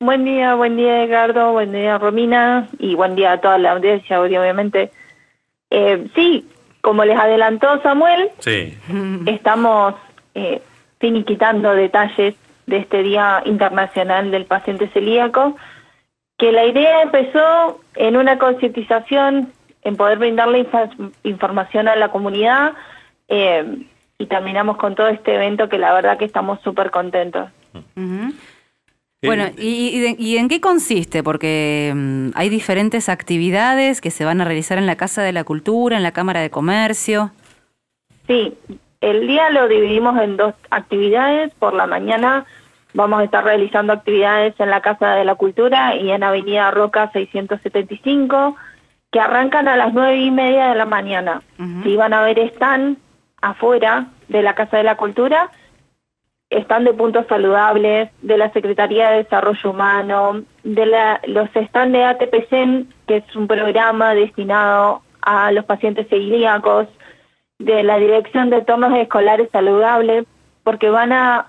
Buen día Edgardo, buen día Romina y buen día a toda la audiencia, obviamente. Sí, como les adelantó Samuel, Sí. estamos finiquitando detalles de este Día Internacional del Paciente Celíaco, que la idea empezó en una concientización, en poder brindarle información a la comunidad, y terminamos con todo este evento que la verdad que estamos súper contentos. Uh-huh. Bueno, ¿y en qué consiste? Porque hay diferentes actividades que se van a realizar en la Casa de la Cultura, en la Cámara de Comercio. Sí, el día lo dividimos en dos actividades. Por la mañana vamos a estar realizando actividades en la Casa de la Cultura y en Avenida Roca 675, que arrancan a las 9:30 de la mañana. Uh-huh. Si van a ver, están afuera de la Casa de la Cultura, están de puntos saludables, de la Secretaría de Desarrollo Humano, de los stands de ATPCEN, que es un programa destinado a los pacientes celíacos, de la Dirección de Entornos Escolares Saludables, porque van a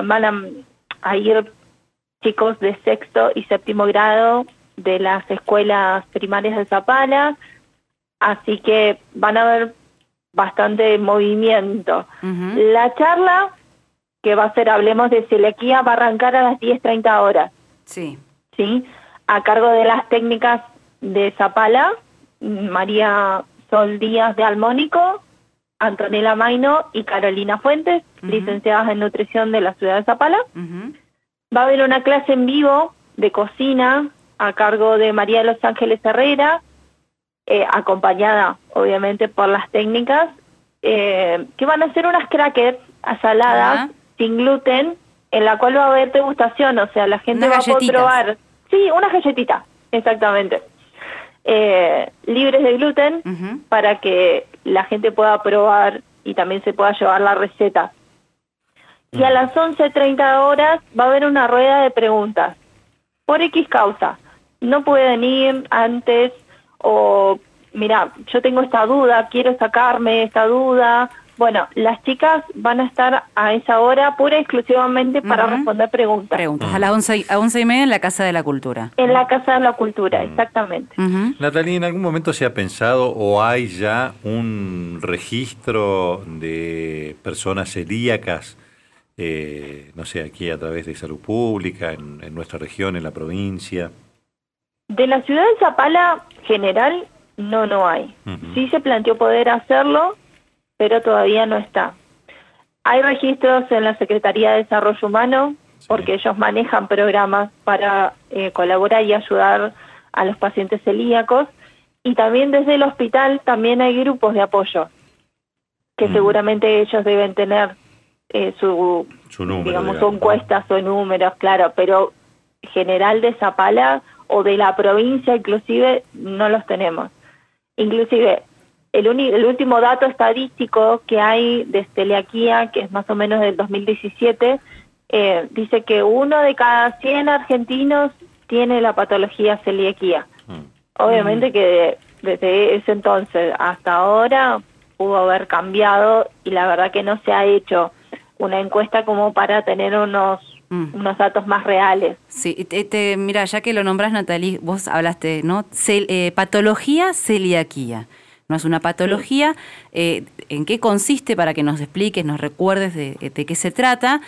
ir chicos de sexto y séptimo grado de las escuelas primarias de Zapala, así que van a haber bastante movimiento. Uh-huh. La charla que va a ser Hablemos de Celiaquía va a arrancar a las 10:30 horas. Sí. ¿Sí? A cargo de las técnicas de Zapala, María Sol Díaz de Almónico, Antonella Maino y Carolina Fuentes, uh-huh, licenciadas en nutrición de la ciudad de Zapala. Uh-huh. Va a haber una clase en vivo de cocina a cargo de María de los Ángeles Herrera, acompañada obviamente por las técnicas, que van a hacer unas crackers saladas, uh-huh, sin gluten, en la cual va a haber degustación, o sea, la gente unas va a poder probar. Sí, unas galletitas, exactamente. Libres de gluten, uh-huh, para que la gente pueda probar y también se pueda llevar la receta. Y a las 11:30 horas va a haber una rueda de preguntas. Por X causa, no pueden ir antes, o mira, yo tengo esta duda, quiero sacarme esta duda. Bueno, las chicas van a estar a esa hora pura y exclusivamente para uh-huh, responder preguntas. Preguntas, a las 11:30 en la Casa de la Cultura. En la Casa de la Cultura, exactamente. Uh-huh. Natalia, ¿en algún momento se ha pensado o hay ya un registro de personas celíacas, no sé, aquí a través de Salud Pública, en nuestra región, en la provincia? De la ciudad de Zapala, general, no hay. Uh-huh. Sí se planteó poder hacerlo, pero todavía no está. Hay registros en la Secretaría de Desarrollo Humano, sí, porque ellos manejan programas para colaborar y ayudar a los pacientes celíacos, y también desde el hospital también hay grupos de apoyo, que seguramente ellos deben tener su número, digamos, su encuestas o números, claro, pero general de Zapala o de la provincia inclusive no los tenemos. Inclusive el último dato estadístico que hay de celiaquía, que es más o menos del 2017, dice que 1 de cada 100 argentinos tiene la patología celiaquía. Obviamente que desde ese entonces hasta ahora pudo haber cambiado, y la verdad que no se ha hecho una encuesta como para tener unos datos más reales. Sí, mira, ya que lo nombrás, Natalie, vos hablaste, ¿no? Patología celiaquía. No es una patología. Sí. ¿En qué consiste, para que nos expliques, nos recuerdes de qué se trata?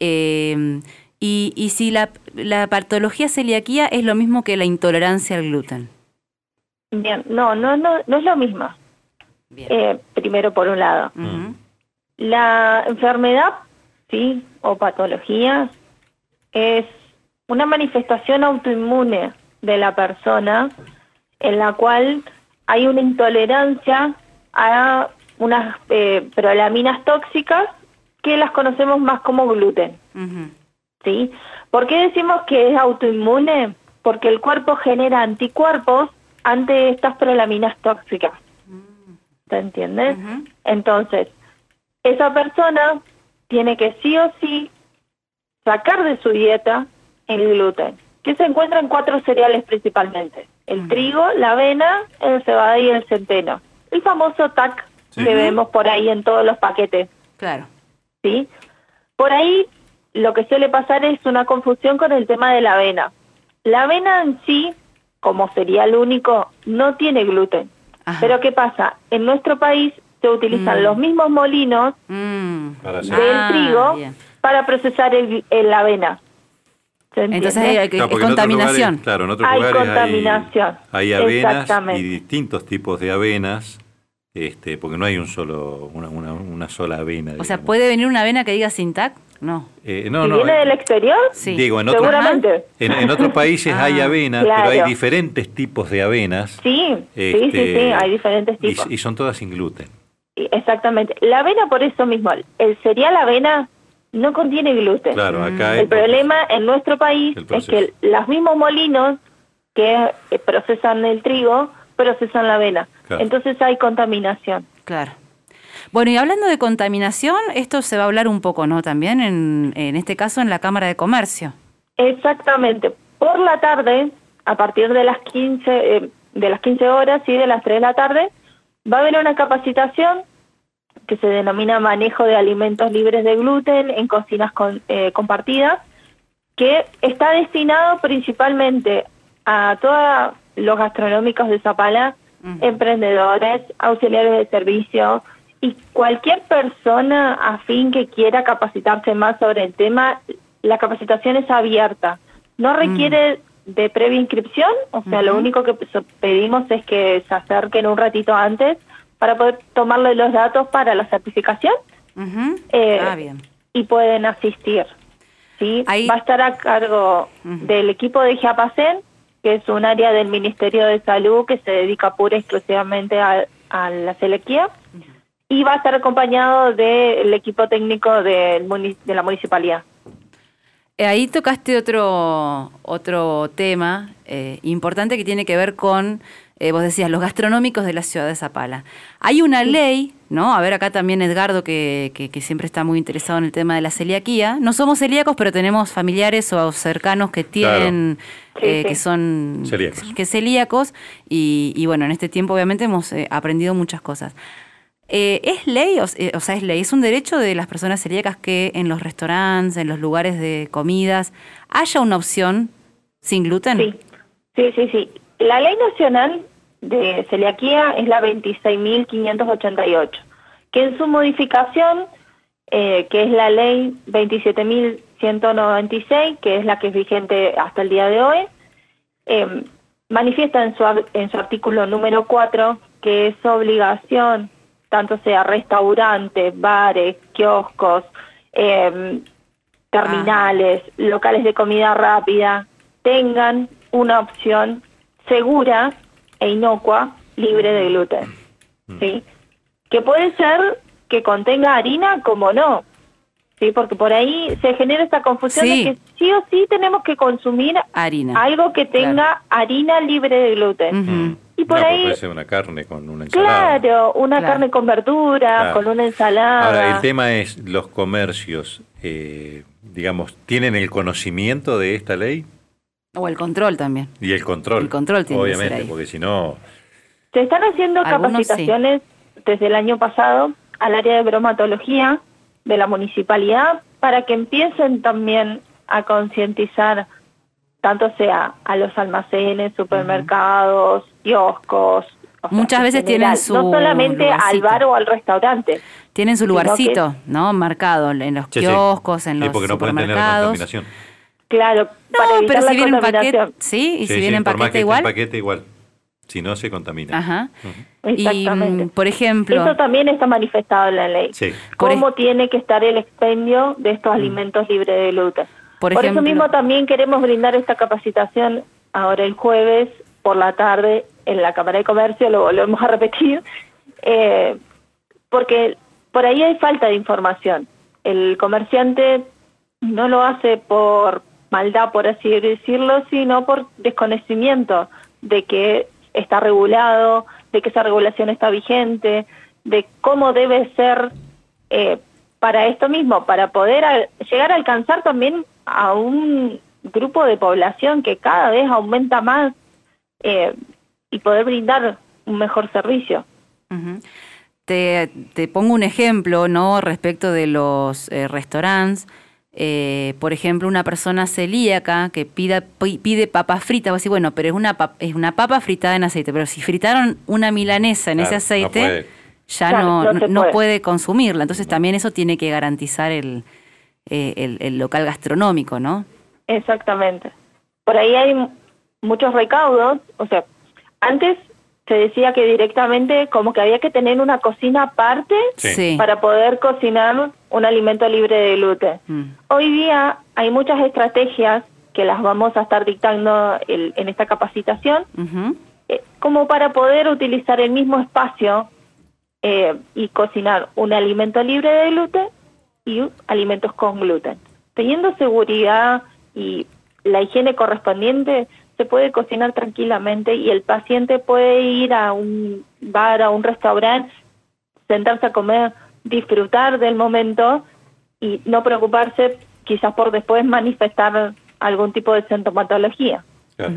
Y si la patología celiaquía es lo mismo que la intolerancia al gluten. Bien, no es lo mismo. Bien. Primero, por un lado. Uh-huh. La enfermedad, sí, o patología, es una manifestación autoinmune de la persona en la cual hay una intolerancia a unas prolaminas tóxicas que las conocemos más como gluten. Uh-huh. ¿Sí? ¿Por qué decimos que es autoinmune? Porque el cuerpo genera anticuerpos ante estas prolaminas tóxicas. ¿Se entiende? Uh-huh. Entonces, esa persona tiene que sí o sí sacar de su dieta el gluten, que se encuentra en 4 cereales principalmente: el trigo, la avena, el cebada y el centeno. El famoso TAC, sí, que vemos por ahí en todos los paquetes. Claro. ¿Sí? Por ahí lo que suele pasar es una confusión con el tema de la avena. La avena en sí, como cereal único, no tiene gluten. Ajá. Pero ¿qué pasa? En nuestro país se utilizan los mismos molinos Para hacer- del trigo bien. para procesar la avena. ¿Se entiende? Entonces hay Claro, es porque en otros contaminación. lugares, claro, en otros Hay lugares contaminación. hay avenas Exactamente. y distintos tipos de avenas, porque no hay una sola avena. O sea, digamos. ¿puede venir una avena que diga Sintac? No. No, si no. viene del exterior, Sí. Digo, en otros, seguramente. en otros países hay avenas, claro. pero hay diferentes tipos de avenas. Sí, sí, hay diferentes tipos. Y son todas sin gluten. Exactamente. La avena por eso mismo, el cereal avena no contiene gluten. Claro, acá El problema en nuestro país el es proceso. que los mismos molinos que procesan el trigo, procesan la avena. Claro. Entonces hay contaminación. Claro. Bueno, y hablando de contaminación, esto se va a hablar un poco, ¿no? También en este caso en la Cámara de Comercio. Exactamente. Por la tarde, a partir de las 15 horas y de las 3 de la tarde, va a haber una capacitación que se denomina manejo de alimentos libres de gluten en cocinas compartidas, que está destinado principalmente a todos los gastronómicos de Zapala, emprendedores, auxiliares de servicio y cualquier persona afín que quiera capacitarse más sobre el tema. La capacitación es abierta, no requiere de previa inscripción, o sea, lo único que pedimos es que se acerquen un ratito antes para poder tomarle los datos para la certificación. Bien. Y pueden asistir. ¿Sí? Ahí- Va a estar a cargo del equipo de Giapacén, que es un área del Ministerio de Salud que se dedica pura y exclusivamente a la celiaquía, y va a estar acompañado del equipo técnico de la municipalidad. Ahí tocaste otro tema importante que tiene que ver con, vos decías, los gastronómicos de la ciudad de Zapala. Hay una ley, ¿no? A ver, acá también Edgardo, que siempre está muy interesado en el tema de la celiaquía. No somos celíacos, pero tenemos familiares o cercanos que tienen, que son celíacos. Y bueno, en este tiempo obviamente hemos aprendido muchas cosas. ¿Es ley? O sea, es ley, es un derecho de las personas celíacas que en los restaurantes, en los lugares de comidas, haya una opción sin gluten. Sí. La ley nacional de celiaquía es la 26.588, que en su modificación, que es la ley 27.196, que es la que es vigente hasta el día de hoy, manifiesta en su artículo número 4 que es obligación, tanto sea restaurantes, bares, kioscos, terminales, locales de comida rápida, tengan una opción segura e inocua, libre de gluten. ¿Sí? Que puede ser que contenga harina como no. ¿Sí? Porque por ahí se genera esta confusión de que sí o sí tenemos que consumir harina, algo que tenga harina libre de gluten. Y por ahí puede ser una carne con una ensalada. Claro, una carne con verdura, con una ensalada. Ahora, el tema es, los comercios, digamos, ¿tienen el conocimiento de esta ley? O el control también. Y el control. El control tiene obviamente, que ser ahí. porque si no... Se están haciendo capacitaciones desde el año pasado al área de bromatología de la municipalidad para que empiecen también a concientizar, tanto sea a los almacenes, supermercados, kioscos. Muchas veces tienen su no solamente lugarcito. al bar o al restaurante. Tienen su lugarcito, ¿no? Marcado en los kioscos, en los porque no pueden tener supermercados. contaminación. Claro, para evitar pero la si viene en contaminación. paquete, y si viene en paquete igual. En paquete igual. Si no, se contamina. Ajá. Exactamente. Y, por ejemplo... Eso también está manifestado en la ley. Sí. Cómo tiene que estar el expendio de estos alimentos libres de gluten. Por eso mismo también queremos brindar esta capacitación ahora el jueves por la tarde en la Cámara de Comercio, lo volvemos a repetir, porque por ahí hay falta de información. El comerciante no lo hace por maldad, por así decirlo, sino por desconocimiento de que está regulado, de que esa regulación está vigente, de cómo debe ser para esto mismo, para poder llegar a alcanzar también a un grupo de población que cada vez aumenta más y poder brindar un mejor servicio. Te pongo un ejemplo, ¿no? Respecto de los restaurantes. por ejemplo, una persona celíaca que pide papa frita, vos decís, bueno, pero es una papa fritada en aceite, pero si fritaron una milanesa en ese aceite, no puede consumirla. Entonces también eso tiene que garantizar el local gastronómico, ¿no? Exactamente. Por ahí hay muchos recaudos, o sea, antes se decía que directamente como que había que tener una cocina aparte para poder cocinar un alimento libre de gluten. Hoy día hay muchas estrategias que las vamos a estar dictando en esta capacitación, como para poder utilizar el mismo espacio y cocinar un alimento libre de gluten y alimentos con gluten. Teniendo seguridad y la higiene correspondiente, se puede cocinar tranquilamente y el paciente puede ir a un bar, a un restaurante, sentarse a comer, disfrutar del momento y no preocuparse quizás por después manifestar algún tipo de sintomatología. Claro.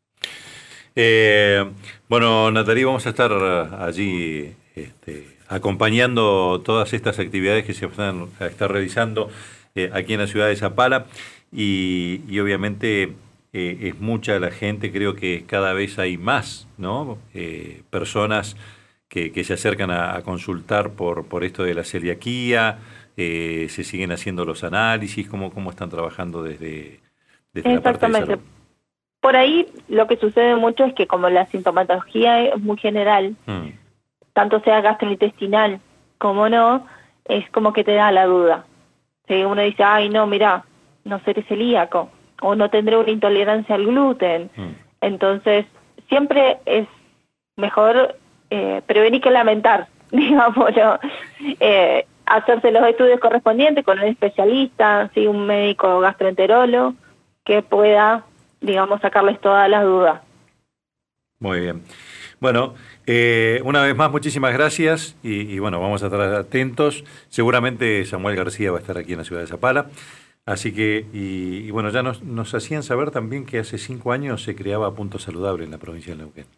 Bueno, Natalie, vamos a estar allí acompañando todas estas actividades que se están realizando aquí en la ciudad de Zapala y obviamente es mucha la gente, creo que cada vez hay más, ¿no? Personas que se acercan a consultar por esto de la celiaquía, se siguen haciendo los análisis, ¿cómo están trabajando desde la parte de salud? Por ahí lo que sucede mucho es que como la sintomatología es muy general, tanto sea gastrointestinal como no, es como que te da la duda. Si uno dice, ay no, mira, no seré celíaco, o no tendré una intolerancia al gluten. Entonces, siempre es mejor prevenir que lamentar, digamos, ¿no? Hacerse los estudios correspondientes con un especialista, ¿sí? Un médico gastroenterólogo que pueda, digamos, sacarles todas las dudas. Muy bien. Bueno, una vez más, muchísimas gracias y bueno, vamos a estar atentos. Seguramente Samuel García va a estar aquí en la ciudad de Zapala. Así que, y bueno, ya nos hacían saber también que hace 5 años se creaba Punto Saludable en la provincia de Neuquén.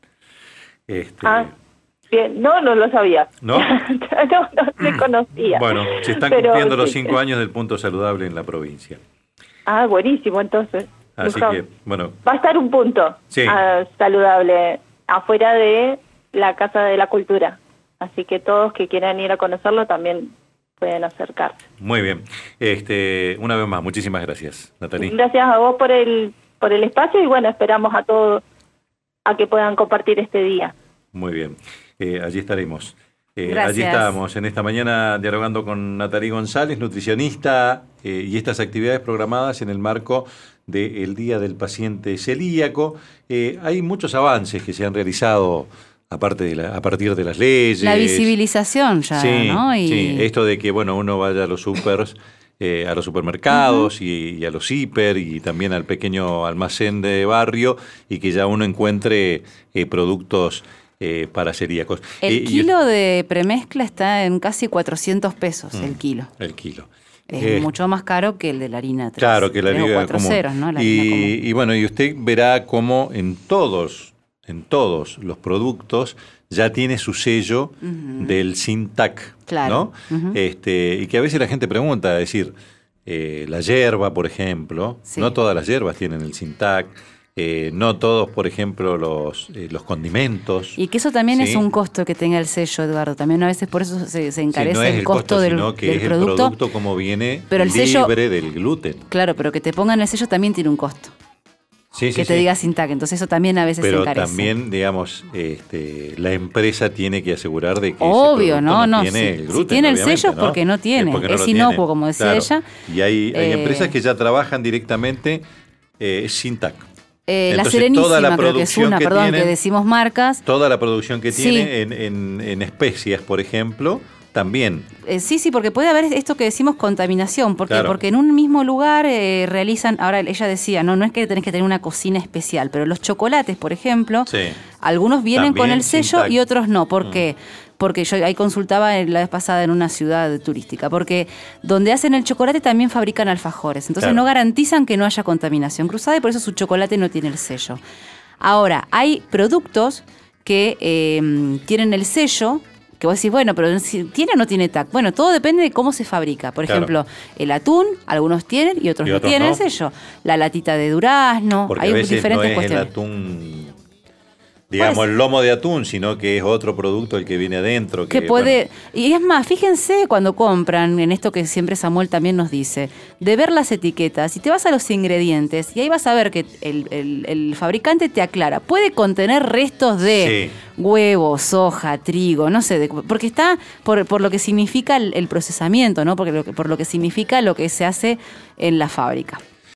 Bien, no lo sabía. ¿No? no se conocía. Bueno, se están cumpliendo los 5 años del Punto Saludable en la provincia. Ah, buenísimo, entonces. Así que, bueno. Va a estar un punto saludable afuera de la Casa de la Cultura. Así que todos que quieran ir a conocerlo también pueden acercarse. Muy bien. Una vez más, muchísimas gracias, Natalie. Gracias a vos por el espacio y bueno, esperamos a todos a que puedan compartir este día. Muy bien. Allí estaremos. Gracias. Allí estábamos en esta mañana dialogando con Natalie González, nutricionista, y estas actividades programadas en el marco del Día del Paciente Celíaco. Hay muchos avances que se han realizado a partir de las leyes. La visibilización ya, ¿no? Sí, esto de que uno vaya a los supermercados y a los hiper y también al pequeño almacén de barrio y que ya uno encuentre productos para celíacos. El kilo de premezcla está en casi 400 pesos el kilo. El kilo. Es mucho más caro que el de la harina 3. Claro, que la harina común. Ceros, ¿no? Y bueno, y usted verá cómo en todos los productos ya tiene su sello del Sintac, claro. ¿no? Y que a veces la gente pregunta, es decir, la yerba, por ejemplo, no todas las hierbas tienen el Sintac, no todos, por ejemplo, los condimentos. Y que eso también es un costo que tenga el sello, Eduardo. También a veces por eso se encarece no es el costo del sino que es producto. El producto como viene, pero el libre sello, del gluten. Claro, pero que te pongan el sello también tiene un costo. Que te diga Sintac, entonces eso también a veces se encarece. Pero también, digamos, la empresa tiene que asegurar de que obvio, ese producto no tiene el gluten. Si tiene el sello es porque no tiene, es inocuo, como decía ella. Y hay empresas que ya trabajan directamente Sintac. La Serenísima creo que es una, que decimos marcas. Toda la producción que tiene en especias, por ejemplo, también. Sí, porque puede haber esto que decimos contaminación, porque en un mismo lugar realizan, ahora ella decía, no es que tenés que tener una cocina especial, pero los chocolates, por ejemplo, algunos vienen también con el sello Sintac. Y otros no. ¿Por qué? Porque yo ahí consultaba la vez pasada en una ciudad turística, porque donde hacen el chocolate también fabrican alfajores, entonces no garantizan que no haya contaminación cruzada y por eso su chocolate no tiene el sello. Ahora, hay productos que tienen el sello que vos decís, bueno, pero si ¿tiene o no tiene TAC? Bueno, todo depende de cómo se fabrica. Por ejemplo, el atún, algunos tienen y otros no tienen el sello. La latita de durazno, porque hay a veces diferentes no es cuestiones. el atún, digamos, el lomo de atún, sino que es otro producto el que viene adentro. Que puede, y es más, fíjense cuando compran, en esto que siempre Samuel también nos dice, de ver las etiquetas, y te vas a los ingredientes, y ahí vas a ver que el fabricante te aclara, puede contener restos de huevo, soja, trigo, no sé, porque está por lo que significa el procesamiento, ¿no? Porque por lo que significa lo que se hace en la fábrica.